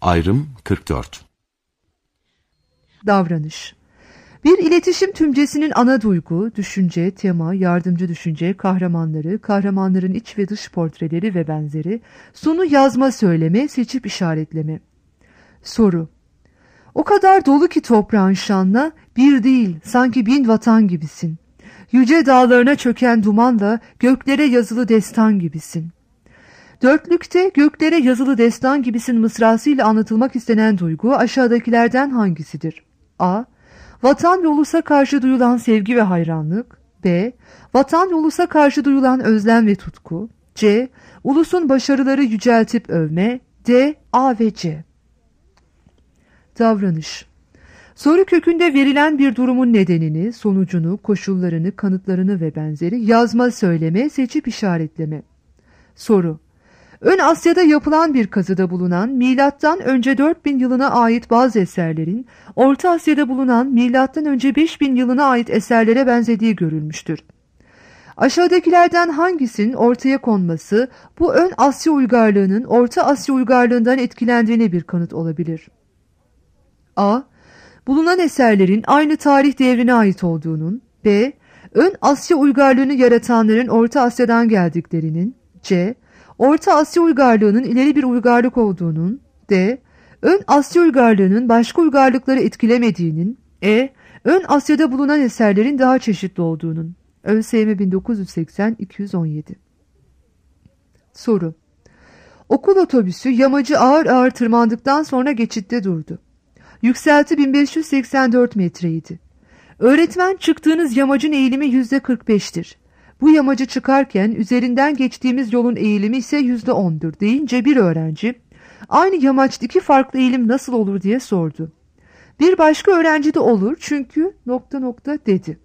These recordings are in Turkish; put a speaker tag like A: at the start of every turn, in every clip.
A: Ayrım 44.
B: Davranış. Bir iletişim tümcesinin ana duygu, düşünce, tema, yardımcı düşünce, kahramanları, kahramanların iç ve dış portreleri ve benzeri, sonu yazma söyleme, seçip işaretleme. Soru. O kadar dolu ki toprağın şanla, bir değil, sanki 1000 vatan gibisin. Yüce dağlarına çöken dumanla, göklere yazılı destan gibisin. Dörtlükte göklere yazılı destan gibisin mısrasıyla anlatılmak istenen duygu aşağıdakilerden hangisidir? A. Vatan ve ulusa karşı duyulan sevgi ve hayranlık. B. Vatan ve ulusa karşı duyulan özlem ve tutku. C. Ulusun başarıları yüceltip övme. D. A ve C. Davranış. Soru kökünde verilen bir durumun nedenini, sonucunu, koşullarını, kanıtlarını ve benzeri yazma, söyleme, seçip işaretleme. Soru. Ön Asya'da yapılan bir kazıda bulunan milattan önce 4000 yılına ait bazı eserlerin Orta Asya'da bulunan milattan önce 5000 yılına ait eserlere benzediği görülmüştür. Aşağıdakilerden hangisinin ortaya konması bu ön Asya uygarlığının Orta Asya uygarlığından etkilendiğine bir kanıt olabilir? A. Bulunan eserlerin aynı tarih devrine ait olduğunun. B. Ön Asya uygarlığını yaratanların Orta Asya'dan geldiklerinin. C. Orta Asya uygarlığının ileri bir uygarlık olduğunun. D. Ön Asya uygarlığının başka uygarlıkları etkilemediğinin. E. Ön Asya'da bulunan eserlerin daha çeşitli olduğunun. ÖSYM 1980-217. Soru. Okul otobüsü yamacı ağır ağır tırmandıktan sonra geçitte durdu. Yükselti 1584 metreydi. Öğretmen çıktığınız yamacın eğilimi %45'tir. Bu yamacı çıkarken üzerinden geçtiğimiz yolun eğilimi ise %10'dur deyince bir öğrenci aynı yamaçta iki farklı eğilim nasıl olur diye sordu. Bir başka öğrenci de olur çünkü ... dedi.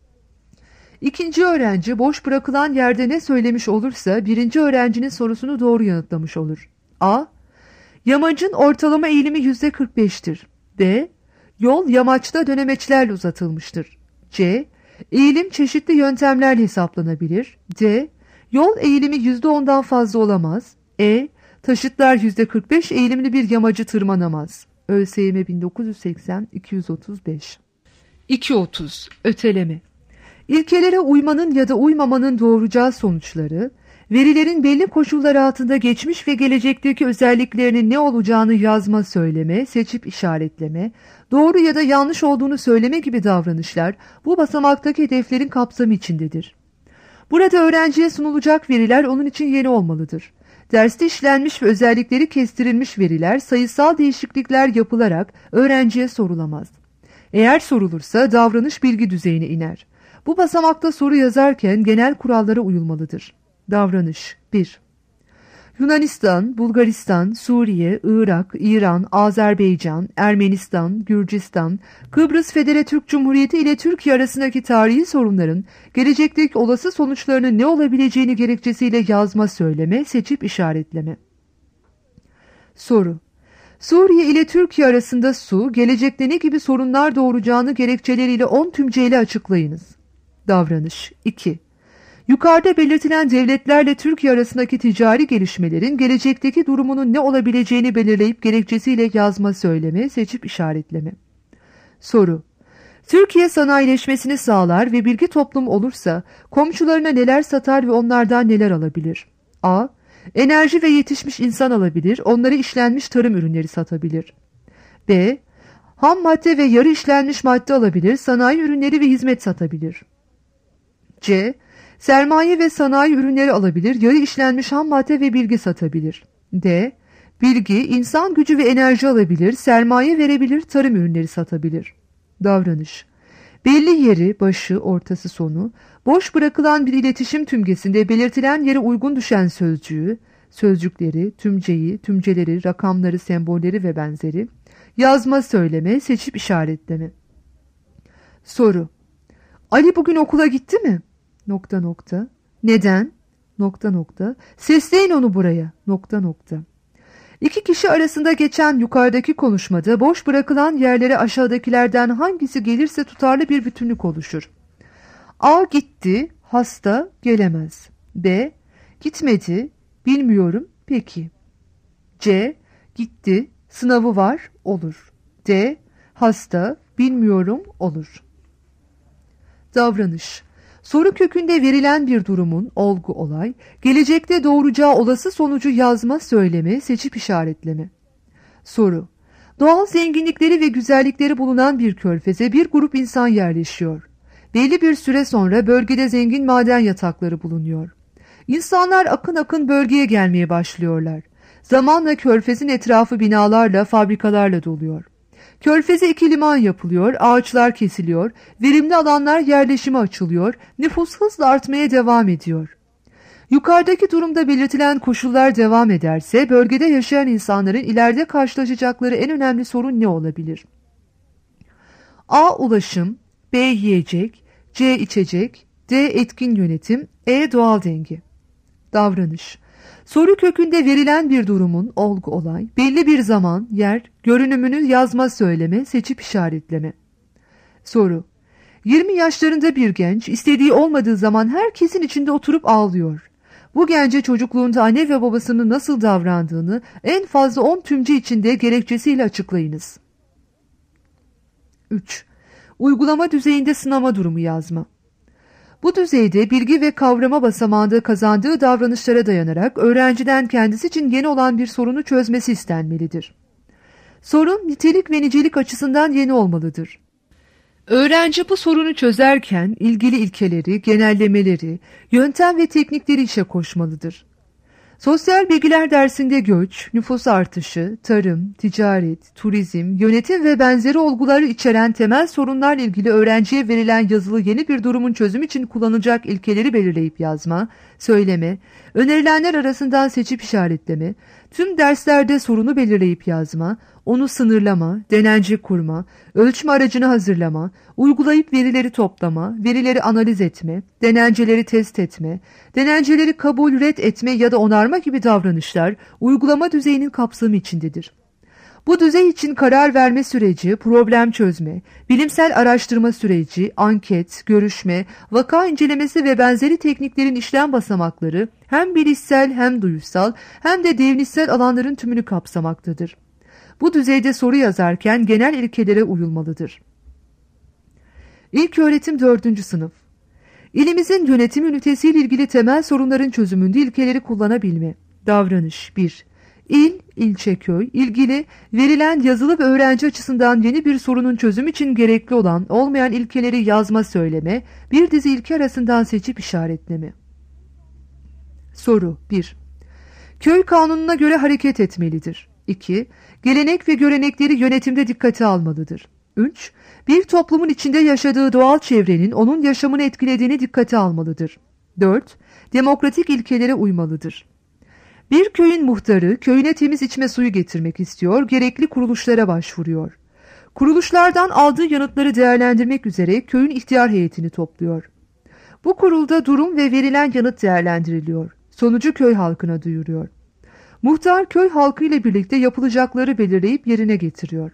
B: İkinci öğrenci boş bırakılan yerde ne söylemiş olursa birinci öğrencinin sorusunu doğru yanıtlamış olur. A. Yamacın ortalama eğilimi %45'tir. B. Yol yamaçta dönemeçlerle uzatılmıştır. C. Eğilim çeşitli yöntemlerle hesaplanabilir. D. Yol eğilimi %10'dan fazla olamaz. E. Taşıtlar %45 eğilimli bir yamacı tırmanamaz. ÖSYM 1980-235. 2.30 Öteleme. İlkelere uymanın ya da uymamanın doğuracağı sonuçları, verilerin belli koşullar altında geçmiş ve gelecekteki özelliklerinin ne olacağını yazma, söyleme, seçip işaretleme, doğru ya da yanlış olduğunu söyleme gibi davranışlar bu basamaktaki hedeflerin kapsamı içindedir. Burada öğrenciye sunulacak veriler onun için yeni olmalıdır. Derste işlenmiş ve özellikleri kestirilmiş veriler sayısal değişiklikler yapılarak öğrenciye sorulamaz. Eğer sorulursa davranış bilgi düzeyine iner. Bu basamakta soru yazarken genel kurallara uyulmalıdır. Davranış 1. Yunanistan, Bulgaristan, Suriye, Irak, İran, Azerbaycan, Ermenistan, Gürcistan, Kıbrıs Federe-Türk Cumhuriyeti ile Türkiye arasındaki tarihi sorunların gelecekteki olası sonuçlarının ne olabileceğini gerekçesiyle yazma, söyleme, seçip işaretleme. Soru. Suriye ile Türkiye arasında su, gelecekte ne gibi sorunlar doğuracağını gerekçeleriyle 10 tümceyle açıklayınız. Davranış 2. Yukarıda belirtilen devletlerle Türkiye arasındaki ticari gelişmelerin gelecekteki durumunun ne olabileceğini belirleyip gerekçesiyle yazma, söyleme, seçip işaretleme. Soru. Türkiye sanayileşmesini sağlar ve bilgi toplum olursa komşularına neler satar ve onlardan neler alabilir? A. Enerji ve yetişmiş insan alabilir, onları işlenmiş tarım ürünleri satabilir. B. Ham madde ve yarı işlenmiş madde alabilir, sanayi ürünleri ve hizmet satabilir. C. Sermaye ve sanayi ürünleri alabilir, yarı işlenmiş ham madde ve bilgi satabilir. D. Bilgi, insan gücü ve enerji alabilir, sermaye verebilir, tarım ürünleri satabilir. Davranış. Belli yeri, başı, ortası, sonu, boş bırakılan bir iletişim tümgesinde belirtilen yere uygun düşen sözcüğü, sözcükleri, tümceyi, tümceleri, rakamları, sembolleri ve benzeri, yazma, söyleme, seçip işaretleme. Soru. Ali bugün okula gitti mi? ... Neden? ... Sesleyin onu buraya... İki kişi arasında geçen yukarıdaki konuşmada boş bırakılan yerlere aşağıdakilerden hangisi gelirse tutarlı bir bütünlük oluşur? A. Gitti, hasta, gelemez. B. Gitmedi, bilmiyorum, peki. C. Gitti, Sınavı var, olur. D. Hasta, bilmiyorum, olur. Davranış. Soru kökünde verilen bir durumun, olgu, olay, gelecekte doğuracağı olası sonucu yazma, söyleme, seçip işaretleme. Soru. Doğal zenginlikleri ve güzellikleri bulunan bir körfeze bir grup insan yerleşiyor. Belli bir süre sonra bölgede zengin maden yatakları bulunuyor. İnsanlar akın akın bölgeye gelmeye başlıyorlar. Zamanla körfezin etrafı binalarla, fabrikalarla doluyor. Körfeze 2 liman yapılıyor, ağaçlar kesiliyor, verimli alanlar yerleşime açılıyor, nüfus hızla artmaya devam ediyor. Yukarıdaki durumda belirtilen koşullar devam ederse bölgede yaşayan insanların ileride karşılaşacakları en önemli sorun ne olabilir? A. Ulaşım, B. Yiyecek, C. İçecek, D. Etkin yönetim, E. Doğal denge. Davranış. Soru kökünde verilen bir durumun, olgu, olay, belli bir zaman, yer, görünümünü yazma, söyleme, seçip işaretleme. Soru. 20 yaşlarında bir genç istediği olmadığı zaman herkesin içinde oturup ağlıyor. Bu gence çocukluğunda anne ve babasının nasıl davrandığını en fazla 10 tümce içinde gerekçesiyle açıklayınız. 3. Uygulama düzeyinde sınama durumu yazma. Bu düzeyde bilgi ve kavrama basamağında kazandığı davranışlara dayanarak öğrenciden kendisi için yeni olan bir sorunu çözmesi istenmelidir. Sorun nitelik ve nicelik açısından yeni olmalıdır. Öğrenci bu sorunu çözerken ilgili ilkeleri, genellemeleri, yöntem ve teknikleri işe koşmalıdır. Sosyal bilgiler dersinde göç, nüfus artışı, tarım, ticaret, turizm, yönetim ve benzeri olguları içeren temel sorunlarla ilgili öğrenciye verilen yazılı yeni bir durumun çözümü için kullanılacak ilkeleri belirleyip yazma, söyleme, önerilenler arasından seçip işaretleme, tüm derslerde sorunu belirleyip yazma, onu sınırlama, denence kurma, ölçme aracını hazırlama, uygulayıp verileri toplama, verileri analiz etme, denenceleri test etme, denenceleri kabul, ret etme ya da onarma gibi davranışlar uygulama düzeyinin kapsamı içindedir. Bu düzey için karar verme süreci, problem çözme, bilimsel araştırma süreci, anket, görüşme, vaka incelemesi ve benzeri tekniklerin işlem basamakları hem bilişsel hem duyusal hem de devrimsel alanların tümünü kapsamaktadır. Bu düzeyde soru yazarken genel ilkelere uyulmalıdır. İlköğretim 4. sınıf. İlimizin yönetim ünitesiyle ilgili temel sorunların çözümünde ilkeleri kullanabilme. Davranış 1. İl, ilçe, köy, ilgili, verilen yazılı ve öğrenci açısından yeni bir sorunun çözümü için gerekli olan, olmayan ilkeleri yazma, söyleme, bir dizi ilke arasından seçip işaretleme. Soru 1. Köy kanununa göre hareket etmelidir. 2. Gelenek ve görenekleri yönetimde dikkate almalıdır. 3. Bir toplumun içinde yaşadığı doğal çevrenin onun yaşamını etkilediğini dikkate almalıdır. 4. Demokratik ilkelere uymalıdır. Bir köyün muhtarı köyüne temiz içme suyu getirmek istiyor, gerekli kuruluşlara başvuruyor. Kuruluşlardan aldığı yanıtları değerlendirmek üzere köyün ihtiyar heyetini topluyor. Bu kurulda durum ve verilen yanıt değerlendiriliyor. Sonucu köy halkına duyuruyor. Muhtar köy halkı ile birlikte yapılacakları belirleyip yerine getiriyor.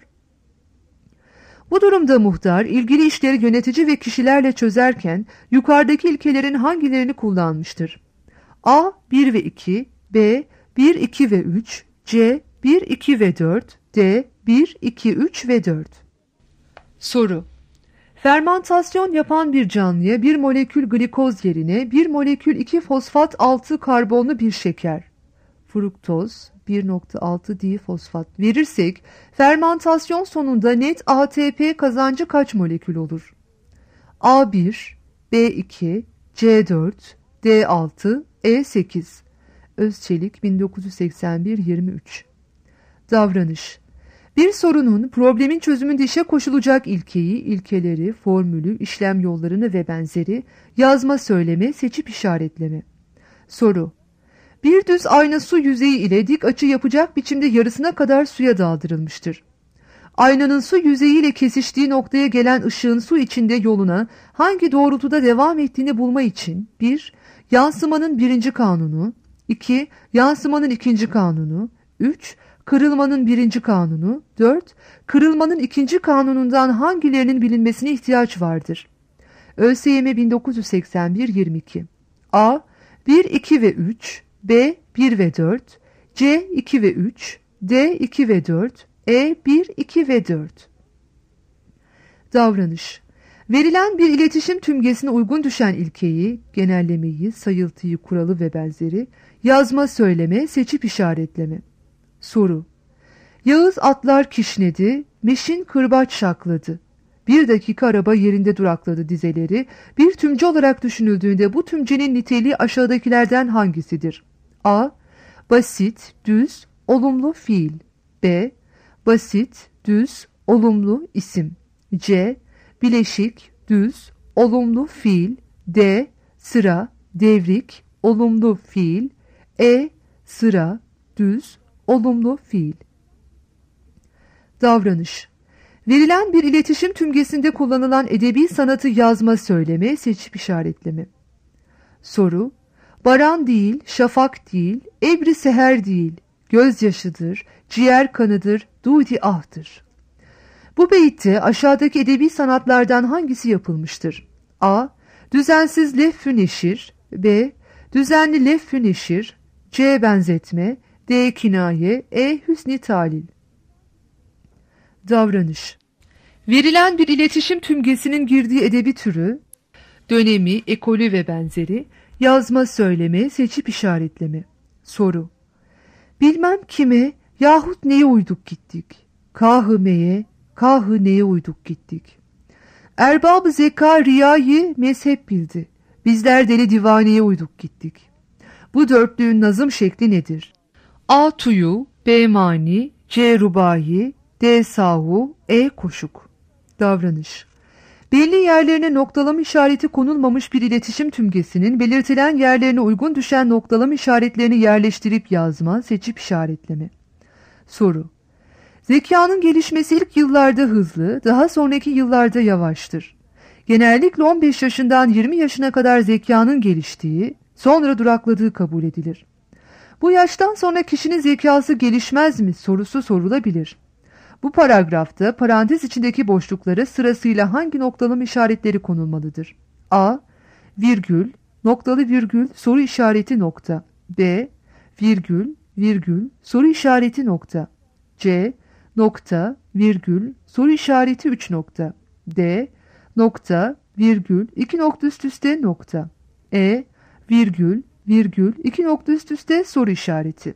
B: Bu durumda muhtar ilgili işleri yönetici ve kişilerle çözerken yukarıdaki ilkelerin hangilerini kullanmıştır? A. 1 ve 2, B. 1, 2 ve 3, C. 1, 2 ve 4, D. 1, 2, 3 ve 4. Soru. Fermantasyon yapan bir canlıya bir molekül glikoz yerine bir molekül 2-fosfat 6 karbonlu bir şeker, fruktoz 1,6 difosfat verirsek fermantasyon sonunda net ATP kazancı kaç molekül olur? A1, B2, C4, D6, E8. Özçelik 1981-23. Davranış. Bir sorunun problemin çözümünde işe koşulacak ilkeyi, ilkeleri, formülü, işlem yollarını ve benzeri yazma, söyleme, seçip işaretleme. Soru. Bir düz ayna su yüzeyi ile dik açı yapacak biçimde yarısına kadar suya daldırılmıştır. Aynanın su yüzeyiyle kesiştiği noktaya gelen ışığın su içinde yoluna hangi doğrultuda devam ettiğini bulma için 1. Yansımanın birinci kanunu, 2. Yansımanın ikinci kanunu, 3. Kırılmanın birinci kanunu, 4. Kırılmanın ikinci kanunundan hangilerinin bilinmesine ihtiyaç vardır? ÖSYM 1981-22. A. 1, 2 ve 3, B. 1 ve 4, C. 2 ve 3, D. 2 ve 4, E 1, 2 ve 4. Davranış. Verilen bir iletişim tümgesine uygun düşen ilkeyi, genellemeyi, sayıltıyı, kuralı ve benzeri yazma, söyleme, seçip işaretleme. Soru. Yağız atlar kişnedi, Meşin kırbaç şakladı. 1 dakika araba yerinde durakladı dizeleri bir tümce olarak düşünüldüğünde bu tümcenin niteliği aşağıdakilerden hangisidir? A. Basit, düz, olumlu fiil. B. Basit, düz, olumlu isim. C. Bileşik, düz, olumlu fiil. D. Sıra, devrik, olumlu fiil. E. Sıra, düz, olumlu fiil. Davranış. Verilen bir iletişim tümgesinde kullanılan edebi sanatı yazma, söyleme, seçip işaretleme. Soru. Baran değil, şafak değil, ebri seher değil, gözyaşıdır, ciğer kanıdır, dudi ahtır. Bu beytte aşağıdaki edebi sanatlardan hangisi yapılmıştır? A. Düzensiz lef-ü neşir. B. Düzenli lef-ü neşir. C. Benzetme. D. Kinaye. E. Hüsn-i talil. Davranış. Verilen bir iletişim tümgesinin girdiği edebi türü, dönemi, ekolü ve benzeri, yazma, söyleme, seçip işaretleme. Soru. Bilmem kime yahut neye uyduk gittik. Kahı meye, kahı neye uyduk gittik. Erbab-ı zeka riyayı mezhep bildi. Bizler deli divaneye uyduk gittik. Bu dörtlüğün nazım şekli nedir? A. Tuyu, B. Mani, C. Rubai, D. Sahu, E. Koşuk. Davranış. Belli yerlerine noktalama işareti konulmamış bir iletişim tümgesinin belirtilen yerlerine uygun düşen noktalama işaretlerini yerleştirip yazma, seçip işaretleme. Soru. Zekanın gelişmesi ilk yıllarda hızlı, daha sonraki yıllarda yavaştır. Genellikle 15 yaşından 20 yaşına kadar zekanın geliştiği, sonra durakladığı kabul edilir. Bu yaştan sonra kişinin zekası gelişmez mi sorusu sorulabilir. Bu paragrafta parantez içindeki boşluklara sırasıyla hangi noktalama işaretleri konulmalıdır? A. Virgül, noktalı virgül, soru işareti nokta. B. Virgül, virgül, soru işareti nokta. C. Nokta, virgül, soru işareti 3 nokta. D. Nokta, virgül, 2 nokta üst üste nokta. E. Virgül, virgül, 2 nokta üst üste soru işareti.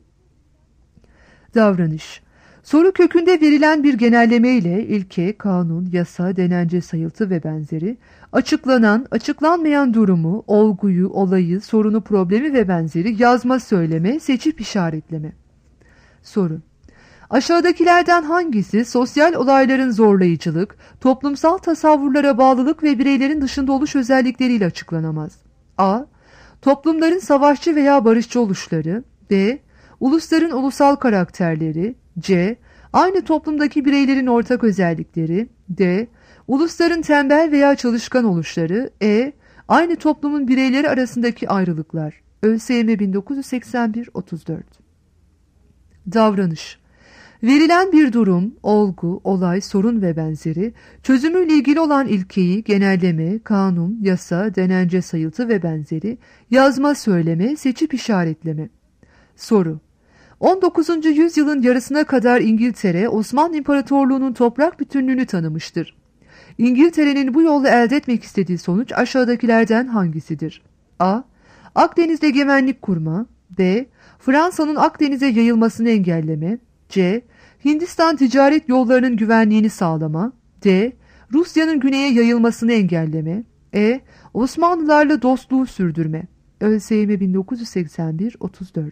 B: Davranış. Soru kökünde verilen bir genelleme ile ilke, kanun, yasa, denence, sayıltı ve benzeri, açıklanan, açıklanmayan durumu, olguyu, olayı, sorunu, problemi ve benzeri yazma, söyleme, seçip işaretleme. Soru. Aşağıdakilerden hangisi sosyal olayların zorlayıcılık, toplumsal tasavvurlara bağlılık ve bireylerin dışında oluş özellikleriyle açıklanamaz? A. Toplumların savaşçı veya barışçı oluşları. B. Ulusların ulusal karakterleri. C. Aynı toplumdaki bireylerin ortak özellikleri. D. Ulusların tembel veya çalışkan oluşları. E. Aynı toplumun bireyleri arasındaki ayrılıklar. ÖSYM 1981-34. Davranış. Verilen bir durum, olgu, olay, sorun ve benzeri, çözümüyle ilgili olan ilkeyi, genelleme, kanun, yasa, denence, sayıltı ve benzeri, yazma, söyleme, seçip işaretleme. Soru. 19. yüzyılın yarısına kadar İngiltere, Osmanlı İmparatorluğu'nun toprak bütünlüğünü tanımıştır. İngiltere'nin bu yolla elde etmek istediği sonuç aşağıdakilerden hangisidir? A. Akdeniz'de egemenlik kurma. B. Fransa'nın Akdeniz'e yayılmasını engelleme. C. Hindistan ticaret yollarının güvenliğini sağlama. D. Rusya'nın güneye yayılmasını engelleme. E. Osmanlılarla dostluğu sürdürme. ÖSYM 1981-34.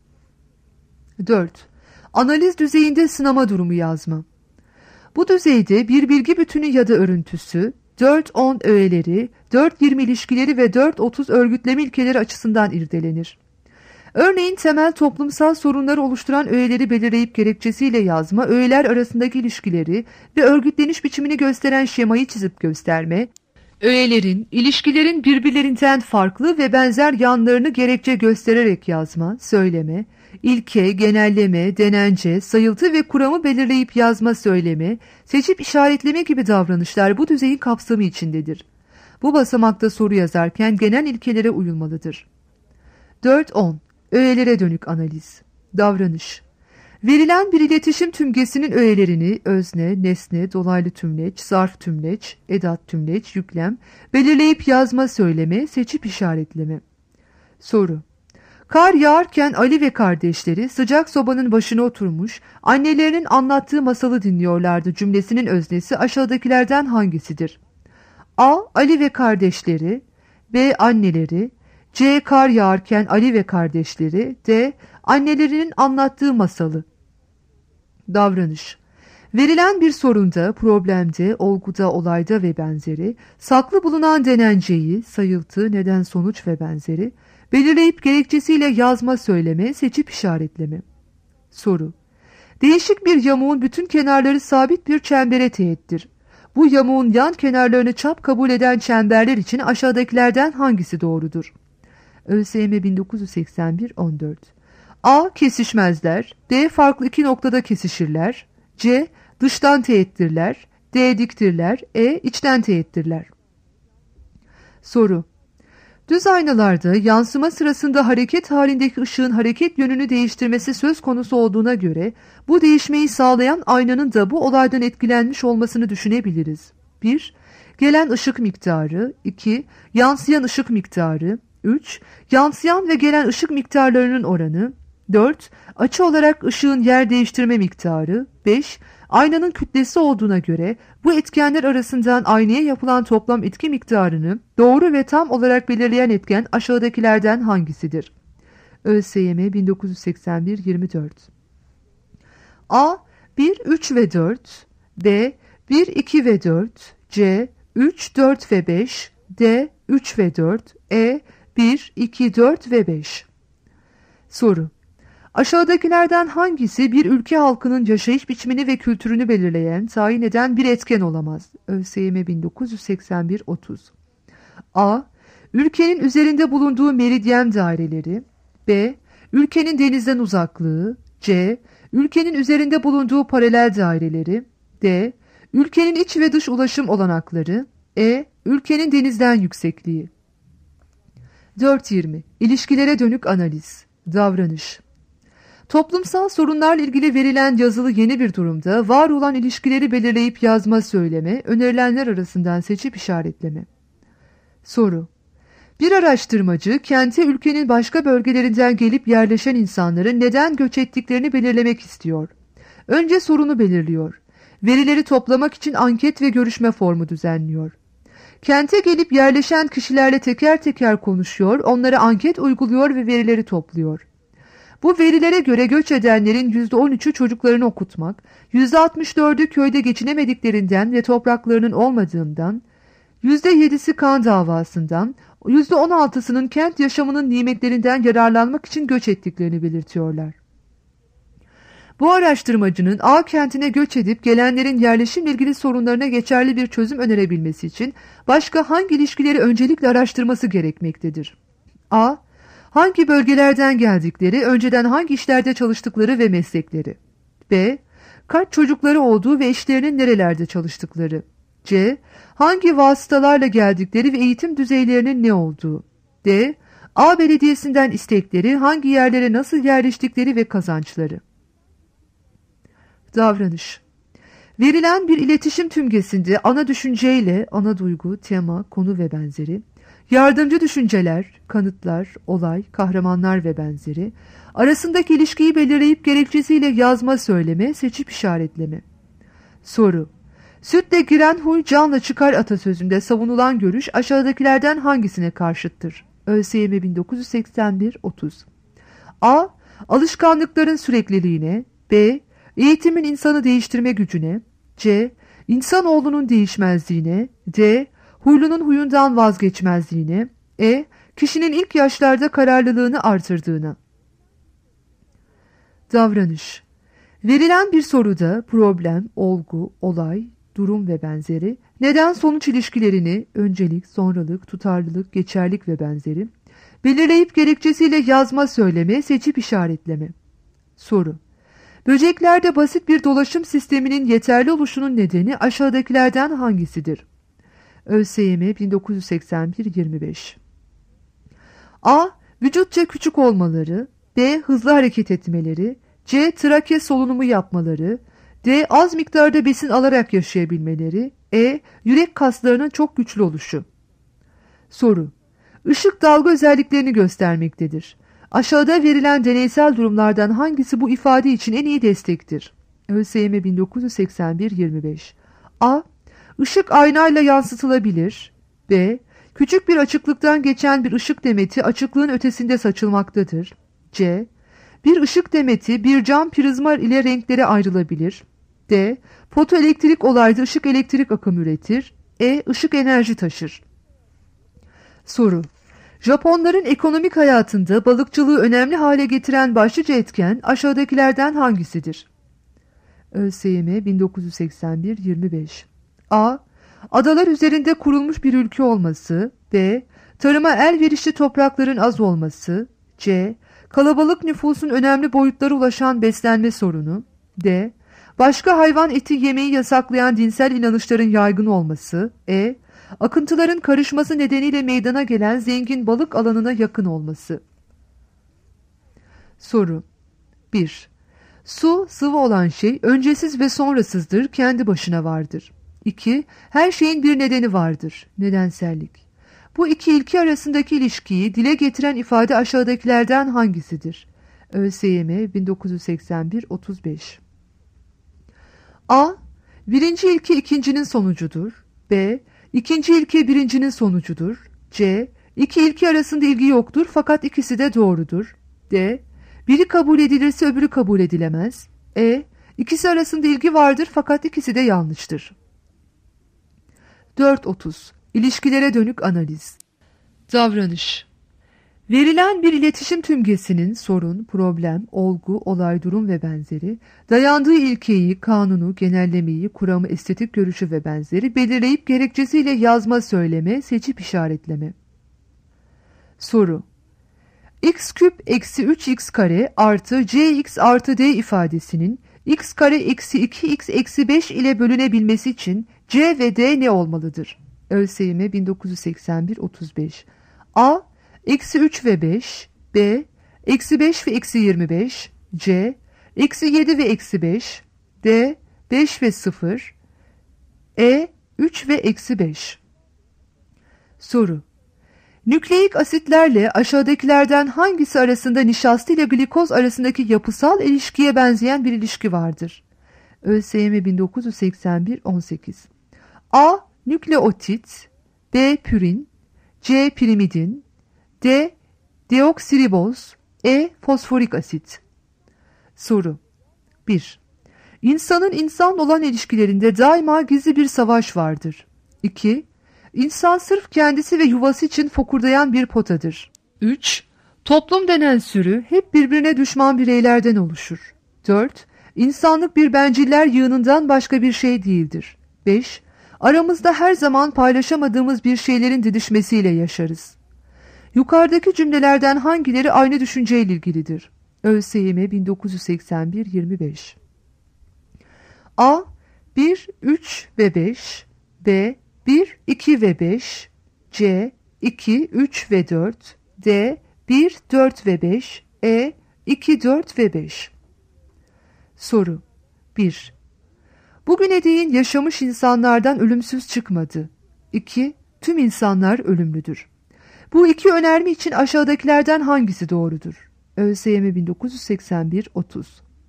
B: 4. Analiz düzeyinde sınama durumu yazma. Bu düzeyde bir bilgi bütünü ya da örüntüsü, 4-10 öğeleri, 4-20 ilişkileri ve 4-30 örgütleme ilkeleri açısından irdelenir. Örneğin temel toplumsal sorunları oluşturan öğeleri belirleyip gerekçesiyle yazma, öğeler arasındaki ilişkileri ve örgütleniş biçimini gösteren şemayı çizip gösterme, öğelerin, ilişkilerin birbirlerinden farklı ve benzer yanlarını gerekçe göstererek yazma, söyleme, ilke, genelleme, denence, sayıltı ve kuramı belirleyip yazma, söyleme, seçip işaretleme gibi davranışlar bu düzeyin kapsamı içindedir. Bu basamakta soru yazarken genel ilkelere uyulmalıdır. 4-10. Öğelere dönük analiz. Davranış. Verilen bir iletişim tümgesinin öğelerini özne, nesne, dolaylı tümleç, zarf tümleç, edat tümleç, yüklem, belirleyip yazma söyleme, seçip işaretleme. Soru. Kar yağarken Ali ve kardeşleri sıcak sobanın başına oturmuş, annelerinin anlattığı masalı dinliyorlardı cümlesinin öznesi aşağıdakilerden hangisidir? A. Ali ve kardeşleri, B. Anneleri, C. Kar yağarken Ali ve kardeşleri, D. Annelerinin anlattığı masalı. Davranış. Verilen bir sorunda, problemde, olguda, olayda ve benzeri, saklı bulunan denenceyi, sayıltı, neden, sonuç ve benzeri, belirleyip gerekçesiyle yazma söyleme, seçip işaretleme. Soru. Değişik bir yamuğun bütün kenarları sabit bir çembere teğettir. Bu yamuğun yan kenarlarını çap kabul eden çemberler için aşağıdakilerden hangisi doğrudur? ÖSYM 1981-14. A. Kesişmezler. D. Farklı iki noktada kesişirler. C. Dıştan teğettirler. D. Diktirler. E. İçten teğettirler. Soru. Düz aynalarda yansıma sırasında hareket halindeki ışığın hareket yönünü değiştirmesi söz konusu olduğuna göre bu değişmeyi sağlayan aynanın da bu olaydan etkilenmiş olmasını düşünebiliriz. 1. Gelen ışık miktarı. 2. Yansıyan ışık miktarı. 3. Yansıyan ve gelen ışık miktarlarının oranı. 4. Açı olarak ışığın yer değiştirme miktarı. 5. Aynanın kütlesi olduğuna göre bu etkenler arasından aynaya yapılan toplam etki miktarını doğru ve tam olarak belirleyen etken aşağıdakilerden hangisidir? ÖSYM 1981-24. A. 1, 3 ve 4. B. 1, 2 ve 4. C. 3, 4 ve 5. D. 3 ve 4. E. 1, 2, 4 ve 5. Soru. Aşağıdakilerden hangisi bir ülke halkının yaşayış biçimini ve kültürünü belirleyen, tayin eden bir etken olamaz? ÖSYM 1981-30. A. Ülkenin üzerinde bulunduğu meridyen daireleri. B. Ülkenin denizden uzaklığı. C. Ülkenin üzerinde bulunduğu paralel daireleri. D. Ülkenin iç ve dış ulaşım olanakları. E. Ülkenin denizden yüksekliği. 4.20. İlişkilere dönük analiz. Davranış. Toplumsal sorunlarla ilgili verilen yazılı yeni bir durumda var olan ilişkileri belirleyip yazma söyleme, önerilenler arasından seçip işaretleme. Soru. Bir araştırmacı kente ülkenin başka bölgelerinden gelip yerleşen insanların neden göç ettiklerini belirlemek istiyor. Önce sorunu belirliyor. Verileri toplamak için anket ve görüşme formu düzenliyor. Kente gelip yerleşen kişilerle teker teker konuşuyor, onlara anket uyguluyor ve verileri topluyor. Bu verilere göre göç edenlerin %13'ü çocuklarını okutmak, %64'ü köyde geçinemediklerinden ve topraklarının olmadığından, %7'si kan davasından, %16'sının kent yaşamının nimetlerinden yararlanmak için göç ettiklerini belirtiyorlar. Bu araştırmacının A kentine göç edip gelenlerin yerleşimle ilgili sorunlarına geçerli bir çözüm önerebilmesi için başka hangi ilişkileri öncelikle araştırması gerekmektedir? A. Hangi bölgelerden geldikleri, önceden hangi işlerde çalıştıkları ve meslekleri. B. Kaç çocukları olduğu ve eşlerinin nerelerde çalıştıkları. C. Hangi vasıtalarla geldikleri ve eğitim düzeylerinin ne olduğu. D. A belediyesinden istekleri, hangi yerlere nasıl yerleştikleri ve kazançları. Davranış. Verilen bir iletişim tümgesinde ana düşünceyle ana duygu, tema, konu ve benzeri, yardımcı düşünceler, kanıtlar, olay, kahramanlar ve benzeri, arasındaki ilişkiyi belirleyip gerekçesiyle yazma söyleme, seçip işaretleme. Soru. Sütle giren huy canla çıkar atasözünde savunulan görüş aşağıdakilerden hangisine karşıttır? ÖSYM 1981-30. A. Alışkanlıkların sürekliliğine. B. Eğitimin insanı değiştirme gücüne. C. İnsanoğlunun değişmezliğine. D. Huylunun huyundan vazgeçmezliğine. E. Kişinin ilk yaşlarda kararlılığını artırdığına. Davranış. Verilen bir soruda problem, olgu, olay, durum ve benzeri, neden-sonuç ilişkilerini, öncelik, sonralık, tutarlılık, geçerlik ve benzeri, belirleyip gerekçesiyle yazma söyleme, seçip işaretleme. Soru. Böceklerde basit bir dolaşım sisteminin yeterli oluşunun nedeni aşağıdakilerden hangisidir? ÖSYM 1981-25. A. Vücutça küçük olmaları. B. Hızlı hareket etmeleri. C. Trake solunumu yapmaları, D. Az miktarda besin alarak yaşayabilmeleri, E. Yürek kaslarının çok güçlü oluşu. Soru: Işık dalga özelliklerini göstermektedir. Aşağıda verilen deneysel durumlardan hangisi bu ifade için en iyi destektir? ÖSYM 1981-25. A. Işık aynayla yansıtılabilir. B. Küçük bir açıklıktan geçen bir ışık demeti açıklığın ötesinde saçılmaktadır. C. Bir ışık demeti bir cam prizma ile renklere ayrılabilir. D. Fotoelektrik olayda ışık elektrik akımı üretir. E. Işık enerji taşır. Soru: Japonların ekonomik hayatında balıkçılığı önemli hale getiren başlıca etken aşağıdakilerden hangisidir? ÖSYM 1981-25. A. Adalar üzerinde kurulmuş bir ülke olması. B. Tarıma elverişli toprakların az olması. C. Kalabalık nüfusun önemli boyutlara ulaşan beslenme sorunu. D. Başka hayvan eti yemeyi yasaklayan dinsel inanışların yaygın olması. E. Akıntıların karışması nedeniyle meydana gelen zengin balık alanına yakın olması. Soru: 1. Su, sıvı olan şey öncesiz ve sonrasızdır, kendi başına vardır. 2. Her şeyin bir nedeni vardır, nedensellik. Bu iki ilke arasındaki ilişkiyi dile getiren ifade aşağıdakilerden hangisidir? ÖSYM 1981-35. A. Birinci ilke ikincinin sonucudur. B. İkinci ilke birincinin sonucudur. C. İki ilke arasında ilgi yoktur fakat ikisi de doğrudur. D. Biri kabul edilirse öbürü kabul edilemez. E. İkisi arasında ilgi vardır fakat ikisi de yanlıştır. 4.30 İlişkilere dönük analiz. Davranış. Verilen bir iletişim tümgesinin sorun, problem, olgu, olay, durum ve benzeri, dayandığı ilkeyi, kanunu, genellemeyi, kuramı, estetik görüşü ve benzeri belirleyip gerekçesiyle yazma, söyleme, seçip işaretleme. Soru: x küp eksi 3x kare artı cx artı d ifadesinin x kare eksi 2x eksi 5 ile bölünebilmesi için c ve d ne olmalıdır? ÖSYM 1981-35. A. Eksi 3 ve 5. B. Eksi 5 ve eksi 25. C. Eksi 7 ve eksi 5. D. 5 ve 0. E. 3 ve eksi 5. Soru: Nükleik asitlerle aşağıdakilerden hangisi arasında nişasta ile glikoz arasındaki yapısal ilişkiye benzeyen bir ilişki vardır? ÖSYM 1981-18. A. Nükleotit. B. Pürin. C. Pirimidin. D. Deoksiriboz. E. Fosforik asit. Soru: 1. İnsanın insanla olan ilişkilerinde daima gizli bir savaş vardır. 2. İnsan sırf kendisi ve yuvası için fokurdayan bir potadır. 3. Toplum denen sürü hep birbirine düşman bireylerden oluşur. 4. İnsanlık bir benciller yığınından başka bir şey değildir. 5. Aramızda her zaman paylaşamadığımız bir şeylerin didişmesiyle yaşarız. Yukarıdaki cümlelerden hangileri aynı düşünceyle ilgilidir? ÖSYM 1981-25. A. 1, 3 ve 5. B. 1, 2 ve 5. C. 2, 3 ve 4. D. 1, 4 ve 5. E. 2, 4 ve 5. Soru: 1. Bugüne değin yaşamış insanlardan ölümsüz çıkmadı. 2. Tüm insanlar ölümlüdür. Bu iki önerme için aşağıdakilerden hangisi doğrudur? ÖSYM 1981-30.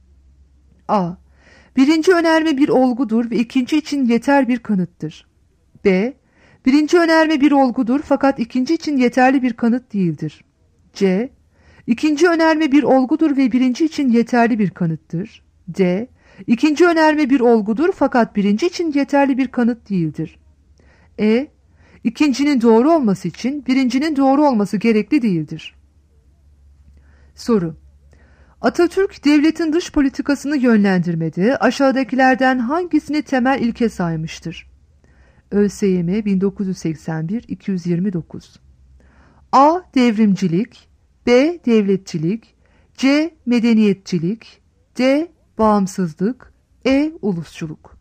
B: A. Birinci önerme bir olgudur ve ikinci için yeter bir kanıttır. B. Birinci önerme bir olgudur fakat ikinci için yeterli bir kanıt değildir. C. İkinci önerme bir olgudur ve birinci için yeterli bir kanıttır. D. İkinci önerme bir olgudur fakat birinci için yeterli bir kanıt değildir. E. İkincinin doğru olması için birincinin doğru olması gerekli değildir. Soru: Atatürk devletin dış politikasını yönlendirmede aşağıdakilerden hangisini temel ilke saymıştır? ÖSYM 1981-229. A. Devrimcilik. B. Devletçilik. C. Medeniyetçilik. D. Bağımsızlık. E. Ulusçuluk.